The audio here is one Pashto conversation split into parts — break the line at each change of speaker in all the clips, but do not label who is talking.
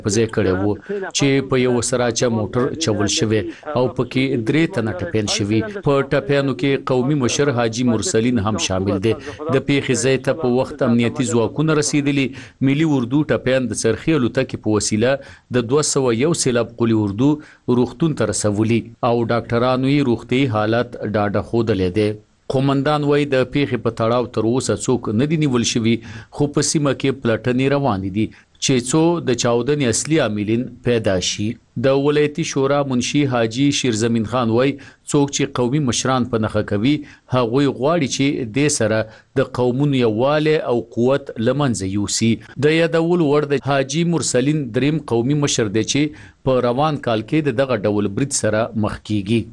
په ځای کړی وو چې په یو سراچه موټر چول شوی او پکې 3 تنه ټپیان شوي. په ټپیانو کې قومي مشر حاجی مرسلین هم شامل دي. د پیښې ځای ته په وخت امنیتي ځواکونه رسیدلي. ملي اردو ټپیان د څرخي الوتکې په وسیله د 201 سیلاب قلی اردو روغتون ته رسولي او ډاکټرانو یې روغتي حالت ډاډه ښودلی دی. قومندان وایي د پیښې په تړاو تر اوسه څوک نه دي نیول شوي، خو په سیمه کې پلټنې روانې دي چې څو د چاودنې اصلي عاملین پیدا شي. د ولایتي شورا منشي حاجی شیرزمین خان وایي څوک چې قومي مشران په نښه کوي هغوی غواړي چې د سره د قومونو یووالی او قوت لمنځه یوسي. د یادول وړ د حاجی مرسلین دریم قومي مشر دی چې په روان کال کې د دغه ډول برید سره مخ کیږي.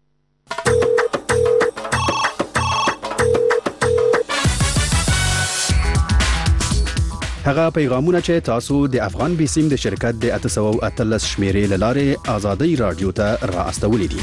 هغه پیغامونه چې تاسو د افغان بیسیم د شرکت د 813 شمیرې لاره آزادۍ رادیو ته را استولې دي.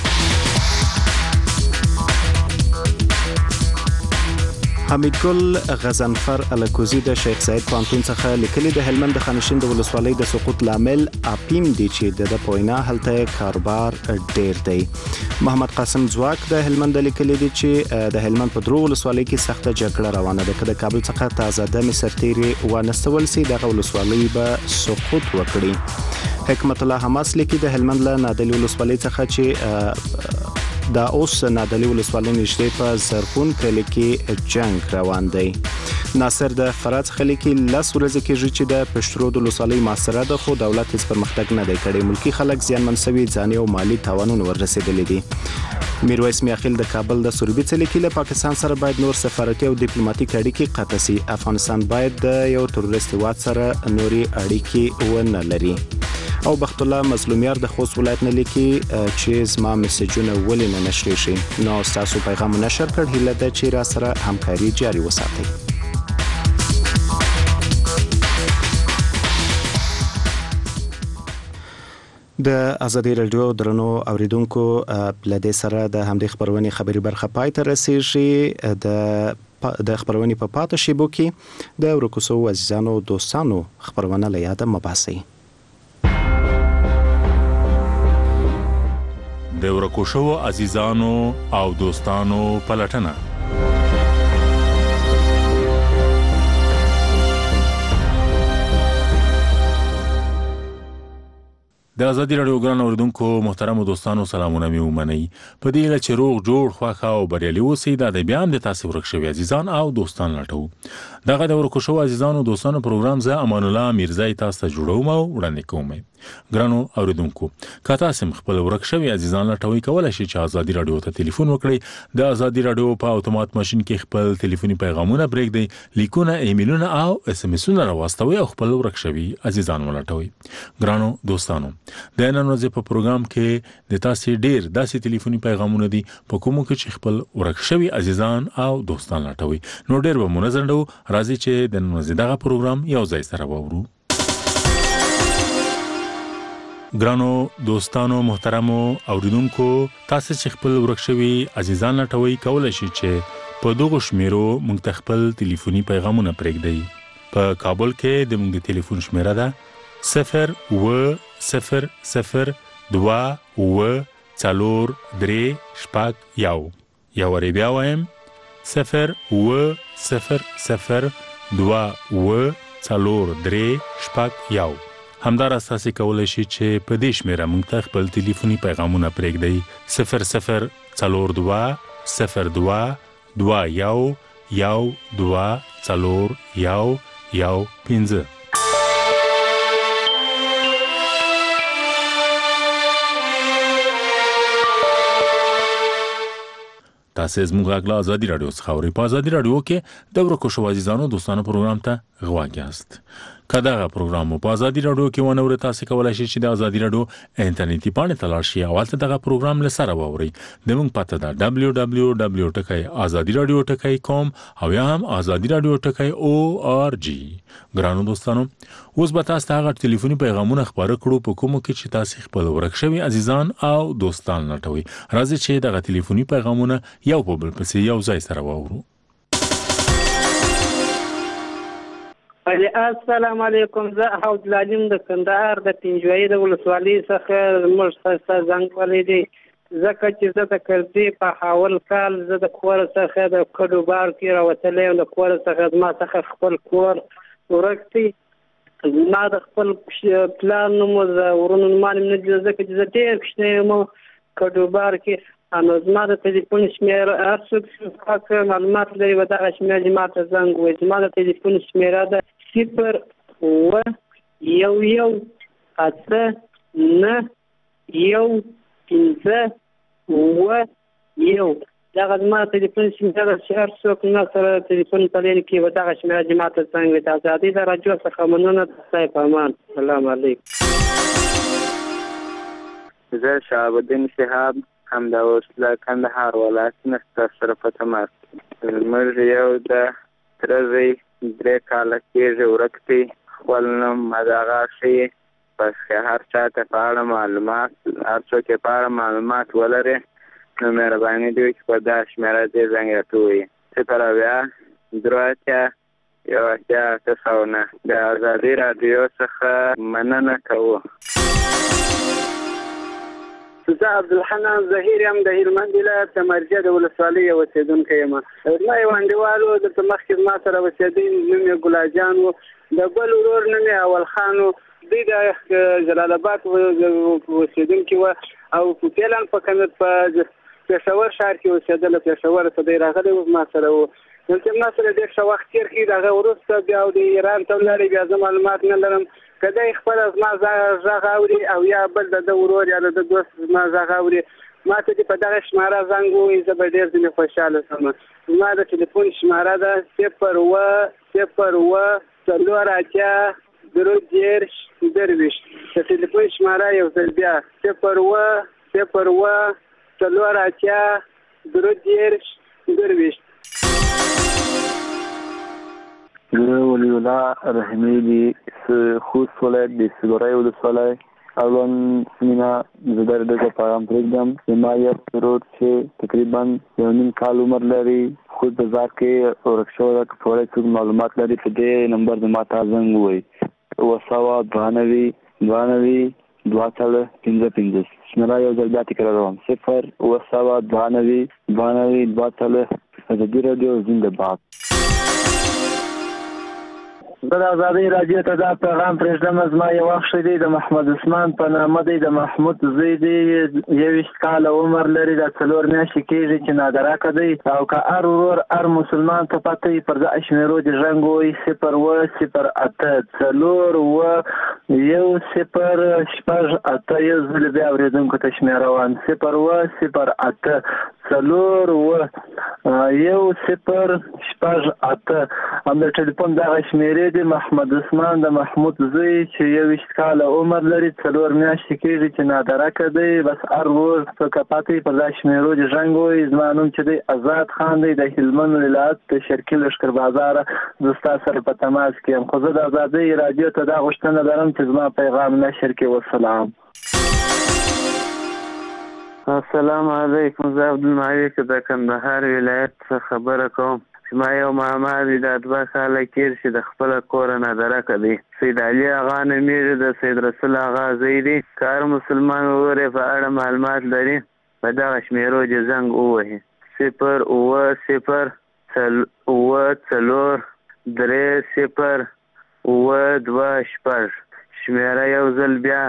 حمیدګل غزنفر الکوزی د شیخ سعید پانتون څخه لیکلي د هلمند د خانشین د ولسوالۍ د سقوط لامل اپیم دی چې د پوینا هلته کاروبار ډیر دی. محمد قاسم زواک د هلمند لیکلي دی چې د هلمند په درو ولسوالۍ کې سخته جګړه روانه ده. د کابل څخه تازه د سرتیري ونستول سي د ولسوالۍ به سقوط وکړي. حکمت الله حماس لیکي د هلمند له نادلی ولسوالۍ څخه چې دا اوس نادلی ولسوالۍ نږدې په زرغون کلي کې جنگ روان دی. ناصر د فرات خلیکي لاس ورځې کېږي چې د پښترود ولسوالۍ محاصره ده، خو دولت هیڅ پرمختګ نه دی کړی. ملکی خلک زیانمن شوي، ځاني او مالی تاوانونه ورسېدلي دي. میرویس میاخیل د کابل د سوربي څلیکي له پاکستان سره باید نور سفارتي او ډیپلوماټیک اړیکې قطع شي. افغانستان باید د یو تروریست هیواد سره نوري اړیکې ونه لري. او بخت الله مظلومیار د خوست ولایت نه لیکي چې زما میسجونه ولې نه نشریږي. نو تاسو پیغام نشر کړ، هیله ده چې را سره همکاري جاري وساتئ. د ازادي رادیو درنو اوریدونکو لدې سره د همدې خبرونې خبري برخه پای ته رسیږي. د خبرونې په پاتې شیبو کې د ورکوسو عزیزانو دوستانو خبرونه له یاده مباسي.
د ورکوشو عزیزانو او دوستانو پلټنه. د ازادي رادیو ګران اوریدونکو محترم دوستانو سلامونه مې ومنئ. په دې هیله چې روغ جوړ خوښ او بریالي اوسئ. دا د بیا هم د تاسو ورک شوي عزیزان او دوستان لټو. دغه د ورکو شوو عزیزانو دوستانو پروګرام زه امان الله میرزای تاسو ته جوړوم او وړاندې کوم. ګرانو اوریدونکو، که تاسو خپل ورک شوي عزیزان لټوي، کولای شئ چې ازادي رادیو ته ټلیفون وکړئ. د ازادي رادیو په اتومات ماشين کې خپل ټلیفوني پیغامونه پرېږدئ، لیکونه، ایمیلونه او اس ام اسونه راوستوي او خپل ورک شوي عزیزان ولټوي. ګرانو دوستانو، د نن ورځې په پروګرام کې د تاسو ډیر داسې ټلیفوني پیغامونه دي په کومو کې چې خپل ورک شوي عزیزان او دوستان لټوي. نو ډیر به منظم ډو راځي چې د نن ورځې دغه پروګرام یو ځای سره وورو. ګرانو دوستانو محترمو اوریدونکو، تاسو چې خپل ورک شوي عزیزان لټوي، کولای شئ چې په دغه شمیرو موږ ته خپل ټلیفوني پیغامونه پرېږدئ. په کابل کې د موږ ټلیفون شمیره ده 0-0-0-2-4-3-1. یا وری بیا وایم 0-0-0-2-4-3-1. همدارس تاسو کولای شئ چې په دې شمیره موږ ته خپل ټلیفوني پیغامونه پرېږدئ 0-0-4-2-1-2-4-1-1-5. تاسو زموږ غږ له ازادي رادیو څخه اورئ. په ازادي رادیو کې د ورکو شوو عزیزانو دوستانو پروګرام ته غواړئ یاست. که دغه پروګرام په ازادي رادیو کې ونه اورئ، تاسو کولای شئ چې د ازادي رادیو انټرنیټي پاڼې ته لاړ شئ او هلته دغه پروګرام له سره واورئ. زموږ پته ده www.azadiradio.com او یا هم azadiradio.org. ګرانو دوستانو، اوس به تاسو هغه ټلیفوني پیغامونه خبرې کړو په کومو کې چې تاسو خپل ورک شوي عزیزان او دوستان لټوي. راځي چې دغه ټلیفوني پیغامونه یو په بل پسې یو ځای سره واورو.
السلام علیکم. زه حود العلیم د کندهار د پنجوایي د ولسوالۍ څخه موږ ته زنګ ولی دی ځکه چې زه د کرزي په حاول کال زه د کور څخه د کډو بار کې راوتلی یم. د کور څخه زما څخه خپل کور ورک دی. زما د خپل پلان نوم د ورونو نومان نه دي ځکه چې زه ډېر کوچنی یم کډو بار کې. نو زما د ټلیفون شمېره هر څوک چې معلومات لري و دغه شمېره دې ما ته زنګ ووایي. زما د ټلیفون شمېره ده 0118915 دغه زما د ټلیفون شمېره ده چې هر څوک نه سره ټلیفون په لین کې و دغه شمېره دې ما ته زنګ ووایي. د ازادۍ د راډیو څخه مننه. د خدای په امان. سلام علیکم.
زه شهاب الدین شهاب همدا اوس له کندهار ولایت نه ستاسو سره په تماس یم. موږ یو د تره زوی 3 کاله کېږي ورک دی. خپل نوم هغه ښیي بس که هر چا ته په اړه معلومات هر څوک یې په اړه معلومات ولري نو مهرباني دې وکړي په دا شمېره دې زنګ راته ووایي 080 د ازادۍ راډیو څخه مننه کوو.
زه عبدالحنان ظهیر یم د هلمند ولایت د مرجع د ولسوالۍ یو اوسېدونکی یم. زما یو انډیوال و دلته مخکې زما سره اوسېدی نوم یې ګلاجان و. د ګل ورور نوم یې اول خان و. دوی د جلال آباد اوسېدونکي وه او فعلا په پېښور ښار کې اوسېدله. پېښور ته دی راغلی و زما سره و. دلته ما سره ډېر ښه وخت تېر کړي. د هغه وروسته بیا د ایران ته ولاړې. بیا زه معلومات نه لرم که دی خپله زما غږ اوري او یا بل د ده ورور یا د ده دوست زما غږ اوري ما ته دې په دغه شماره زنګ ووایي. زه به ډېر ځینې خوشحاله شم. زما د ټلیفون شماره ده 0100480 د ټلیفون شماره یو ځل بیا 0100480
زه ولی الله رحمي دی خوست ولایت د سګورای ولسوالۍ اولن سیمه زدار دغه پیغام پرېږدم. زما یو ورور چې تقریبا 1.5 کال عمر لري خود بازار کې ورک شوی ده. که پوره څوک معلومات لري په دې نمبر زما ته زنګ ووایي 09292 شمېره یو ځل بیا تکراروم 09292 ازادي راډیو زنده باد.
زه د ازادۍ راډیو ته دا پیغام پرېږدم. زما یو وخت دی د محمد عثمان په نامه دی. د محمود زوی دی 21 کاله عمر لري. د 4 میاشتې کېږي چې نادراکه دی او که هر ورور هر مسلمان ته پته وي پر دغه شمېرو دې زنګ ووایي 01084 یو ځل بیا اورېدونکو ته شمېره وایم 01084 هم د ټلیفون دغه شمېرې دی. محمد عثمان د محمود زوی چې 21 کاله عمر لري 4 میاشتې کېږي چې نادرکه دی. بس هر ورځ څوک پته وي پر دغه شمېرو دې زنګ ووایي. زما نوم چې دی آزاد خان دی د هلمند ولایت د شرقي لښکر بازاره. زه ستاسو سره په تماس کې یم. خو زه د ازادۍ راډیو ته دا غوښتنه لرم چې زما پیغام نشر کړي. والسلام.
السلام علیکم. زه عبدالمالک د کندهار ولایت څخه خبره کوم. ما یو ماما دی د 2 کاله کېږي چې د خپله کوره نادرکه دی. سید علي اغا نومېږي د سید رسول اغا زوی دی. که هر مسلمان ورور یې په اړه معلومات لري په دغه شمېرو دې زنګ ووهي 08030 شمېره یو ځل بیا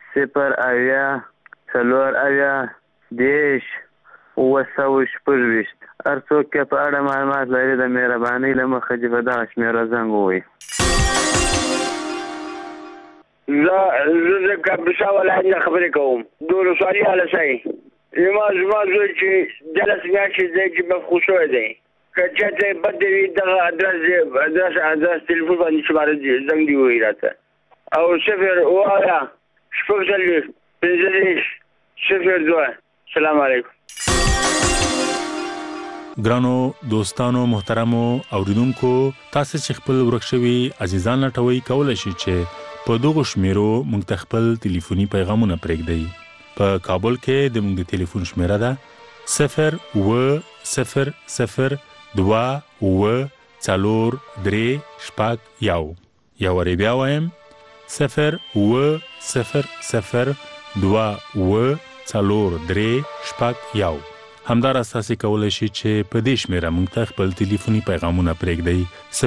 08010 هر څوک په اړه معلومات لري د مهربانۍ له مخې دې په دغه شمېره زنګ ووایي.
زه د کاپیسا ولایت نه خبرې کوم. د ولسوالۍ هلسۍ زما زوی چې 10 میاشتې دی چې مفقود شوی دی. که چاته یې بد وي دغه ادرس تلیفون باندې شماره زنګ دې ووایي راته او 0 سلام علیکم.
ګرانو دوستانو محترمو اوریدونکو تاسو چې خپل ورک شوي عزیزان لټوي کولای شئ چې په دغه شمیرو موږ ته خپل ټلیفوني پیغامونه پرېږدئ. په کابل کې د موږ د ټلیفون شمیره ده 0200243 1 یا وری بیا وایم 0200243 همدارس تاسو کولای شئ چې په دې شمیره موږ ته خپل ټلیفوني پیغامونه پرېږدئ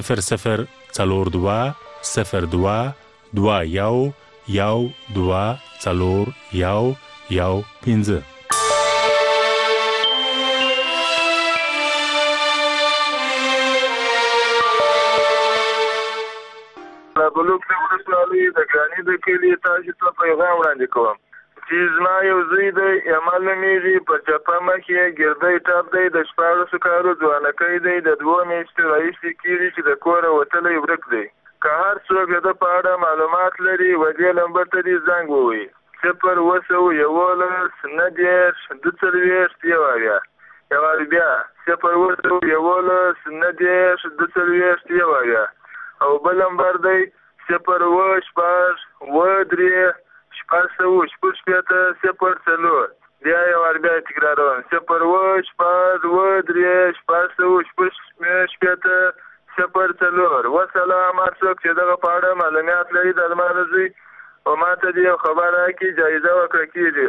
004201214015
بلوک د ولسوالۍ د ګراني د کلي تاسو ته پیغام وړاندې کوم چې زما یو زوی دی عمل نومیږي په چپه مخ یې ګردی ټاپ دی د 14 کالو ځوانکی دی د 2 میاشتو راهیسې کېږي چې د کوره وتلی ورک دی که هر څوک د په اړه معلومات لري ودې نمبر ته دې زنګ ووهي 0201192 او بل نمبر دی 02013 بیا یو ور بیا تکراروم 02013 وسلام څوک چې دغه په اړه معلومات لري د المانزي او ماته دی خبره کی جایزه ورکړه کیږي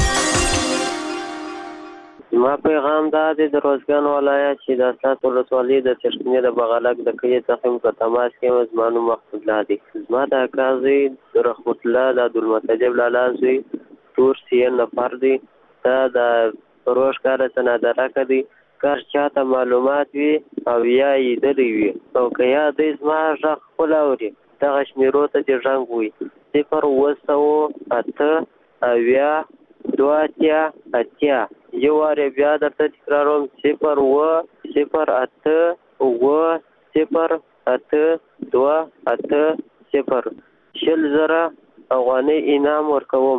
ما پیغام دا د روزګان ولایت چې د اساس ولسوالۍ د چشمې د بغلک د کلی څخه په تماس کې زمانو مقصود لادي ما د قاضي رحمت الله د عبدالمطلب لالازوی تور سین نفر دی دا د روش کار سنادره کدي کار چاته معلومات وي او یا یې دلی وي او که یا د زما ژغ خپلوري دغه شمیرو ته چې ژغ وي 02080 یو واره بیا درته تکراروم 02080 افغانۍ انعام ورکوم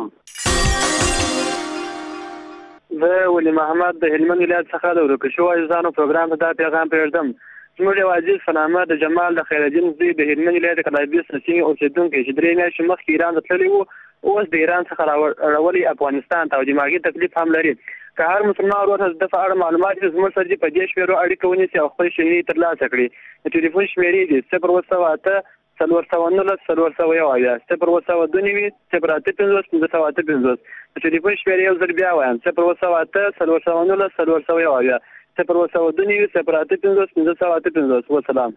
زه ولی محمد د هلمند ولایت څخه د ورکو شوو عزیزانو پروګرام ته دا پیغام پرېږدم زموږ یو عزیز فنامه د جمال د خیرالدین زوی د هلمند ولایت قلعه‌بیس سیمې اوسېدونکی چې 3 میاشتې مخکې ایران ته تللی و اوس د ایران څخه راوړی افغانستان ته او دماغي تکلیف هم لري که هر مسلمان ورته د په اړه معلومات زموږ سره په دې شمیرو اړیکه ونیسي او خپل شمېرې ترلاسه کړي د ټلیفون شمېرې دي 020 020 د ټلیفون شمېرې یو ځل بیا وایم 020 وسلام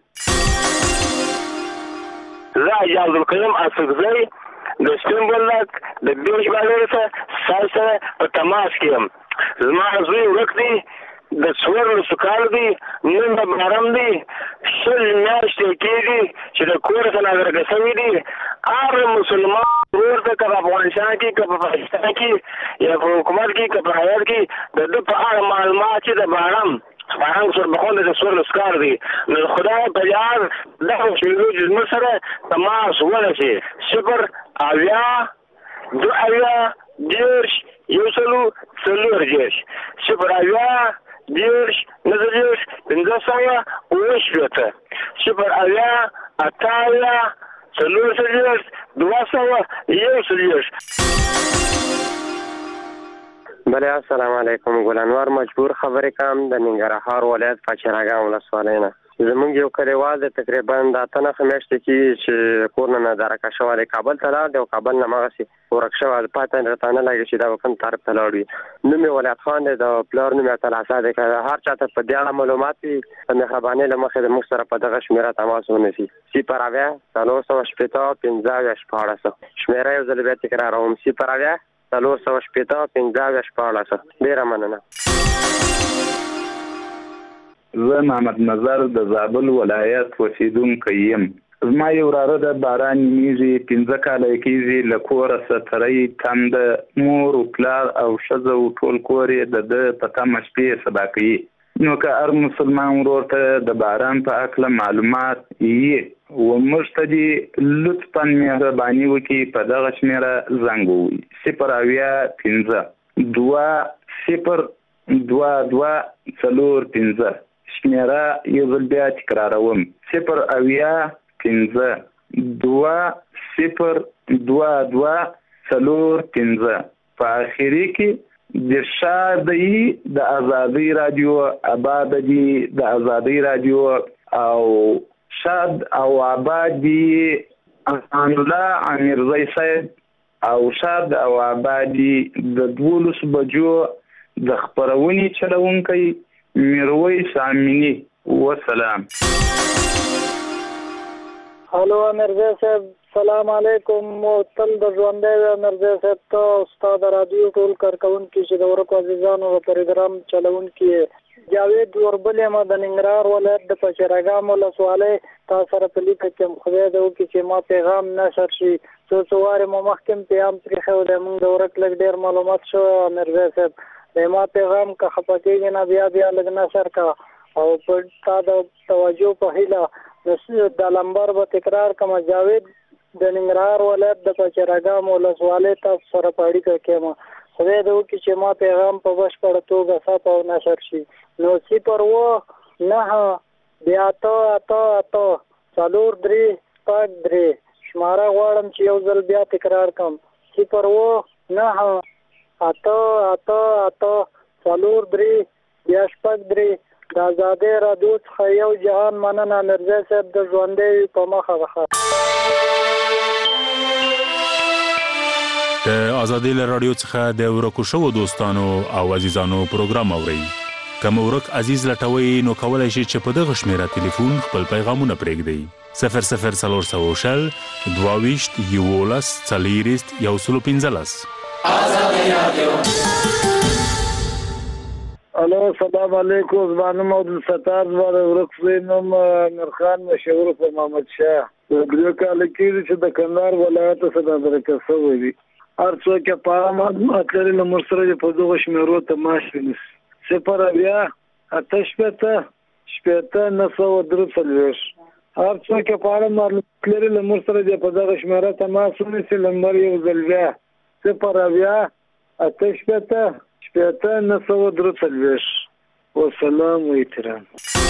زه اجازه الکریم اسقزی د سپین بولدک د بیرش باندې سره په تماس کې یم زما زوی ورک دی د څوارلسو سکال دی نن د بارم دی 20 میاشتې کېږي چې د کور څخه راغلی شوی دی هر مسلمان ورته که په افغانستان کې که په پاکستان کې یا په حکومت کې که په هیات کې د ده په اړه معلومات چې د بارم سره بخون د څوارلسو کال دی نو خدای په یاد دغه شمیرو چې زموږ سره تماس ونیسي 020
بله السلام علیکم ګلانوار مجبور خبرې کوم د ننګرهار ولایت پاچراګام ولسوالۍ نه زمونږ یو کلیوال د تقریبا د 8 میاشتې کې چې کور نه درکه شوی کابل ته لاړ دی او کابل نه مغسي ورک شوی پاتې راته نه لګي چې دا کوم طرف ته لاړ وي نو مې ولایت خان د پلار نوم ته لاساده کړه هر چاته په دې اړه معلومات په مهرباني له مخې د موږ سره په دغه شمیره تماس ونیسي 020 شمیره یو ځل بیا تکراروم 020 ډیره مننه
زه محمد نظر د زابل ولایت اوسیدونکی یم زما یو وراره د باران نیږي 15 کاله کېږي له کوره ستړی تم د مور او پلار او ښځه او ټول کور یې د ده په تمه شپې سبا کوي نو که هر مسلمان ورور ته د باران په هکله معلومات یې و موږ ته دې لطفا مهرباني وکړي په دغه شمېره زنګ ووهي 0202245 شمیره یو ځل بیا تکراروم 0202245 په اخري کې د شادي د آزادۍ رادیو آباد دي د آزادۍ رادیو او شاد او آباد دي امان الله امیرزی صاحب او شاد او آبادی د 12 بجو د خبرونې چلونکي میرویس امینی والسلام.
هلو امیرزی صاحب سلام علیکم. تل د ژوندۍ امیرزی صاحب ته استاد رادیو ټول کارکونکي چې د ورکو عزیزانو پروګرام چلونکي جاوید وربل ما د ننګرهار ولایت د پچرګام ولسوالۍ تاسو سره په لیک کې خدای دې وکړي چې ما پیغام نشر شي څو واره مو مخکې پیغام پرې خو د موږ د ورک لګ ډیر معلومات شو امیرزی صاحب د ما پیغام کا خپکیږي نه بیا لګ نشر کا او په تاسو توجه په هیله د لمبر به تکرار کوم جاوید د ننګرهار ولایت د پچرګام ولسوالۍ تاسو سره په اړیکه کې ما خدای دې وکړي چې ما پیغام په بشپړ توګه صاف او نشر شي. نو 0 بیا اته 4 3 5 3 شماره غواړم چې یو ځل بیا تکرار کوم 0 اته 4 3 بیا 5 3 د آزادۍ رادیو څخه یو جهان مننه امیرزی صاحب د ژوندۍ په مخه وخه.
د آزادۍ رادیو څخه د ورکو شو دوستانو او عزیزانو پروګرام اورئ. کوم ورک عزیز لټوي نو کولای شي چې په دغه شمیره ټلیفون خپل پیغامونه پرېږدئ 00400 22 11 40 115.
آزادۍ رادیو. الو سلام علیکم. زما عبد الستار زما ورک زینم نورخان مشهور په محمد شاه د دې کال کې چې د کندهار ولایت څخه درکه شوی دی. هر څوک په معلومات لري نو مرسره په دغه شمیرو ته ماشي نس 0 بیا 8 شپته 943. هر څوک په اړه معلومات لري نو مرسره په دغه شمیره ته ماشي نس لمبر یو ځل بیا 0 بیا 8 شپته 943. والسلام و احترام.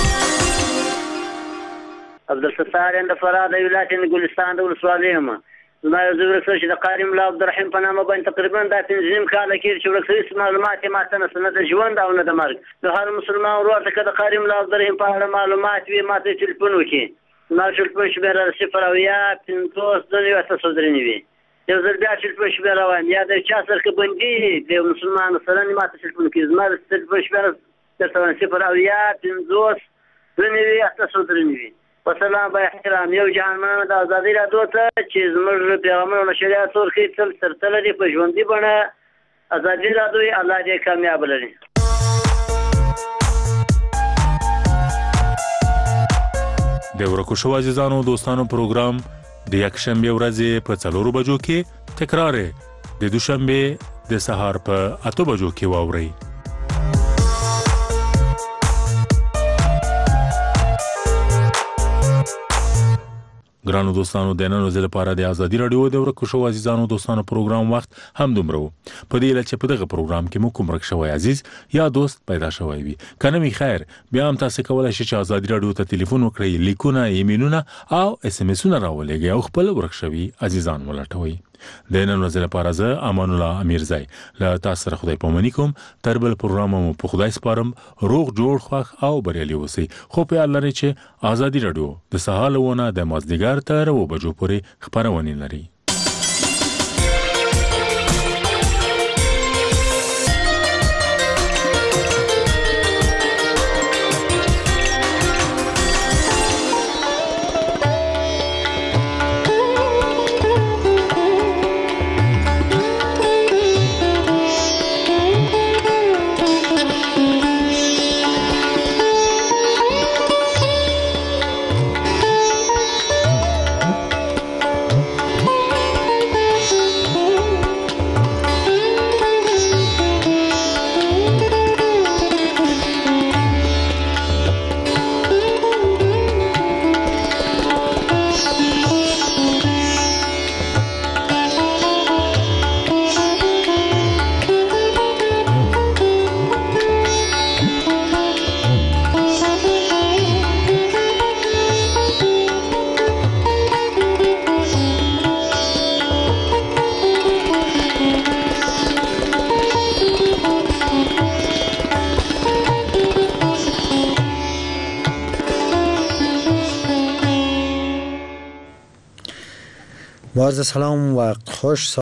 عبدالستار اند فراد ولایت ګلستان د ولسوالۍ ما زما یو زوړ څه چې د قاری ملا عبدالرحیم په نامه باندې تقریبا د 15 کال کې چې ورسې معلومات ما ته نه د ژوند او نه د مرګ د هر مسلمان ورته کې د قاری ملا عبدالرحیم په اړه معلومات وي ما ته ټلیفون وکړي ما ټلیفون شمیره 0 وي یو ځل بیا ټلیفون شمیره وایم یا د چا سره کې بندي د مسلمان سره ما ته ټلیفون کوي زما ټلیفون شمیره 0 وسلام با احترام. یو جهان د آزادۍ رادیو ته چې زموږ پیغامونه نشریات ورکړي تل سرتل لري په ژوندۍ بڼه آزادۍ رادیو الله دې کامیاب لري.
د ورکو شو عزیزانو دوستانو پروګرام د یکشنبه ورځې په 4 بجو کې تکرار د دوشنبه د سهار په 8 بجو کې واورئ. ګرانو دوستانو د نن ورځې لپاره د آزادۍ رادیو د ورکو شو عزیزانو دوستانو پروګرام وخت هم دومره و. په دې لچ په دغه پروګرام کې مو کوم رک شوی عزیز یا دوست پیدا شوی وي کنه می خیر بیا هم تاسو کولای شئ چې آزادۍ رادیو ته ټلیفون وکړئ لیکونه ایمیلونه او اس ام اسونه راولېږئ او خپل ورک شوی عزیزان ولټوي. د نن ورځې لپاره زه امان الله امیرزی له تاسو سره خدای پامنی کوم. تر بل پروګرام مو په خدای سپارم. روغ جوړ خوښ او بریالي اوسئ. خو په الله لري چې آزادۍ رادیو د سهار لونه د مازدیګر تر 9 بجو پورې خبرونه لري.
با عرض سلام و خوش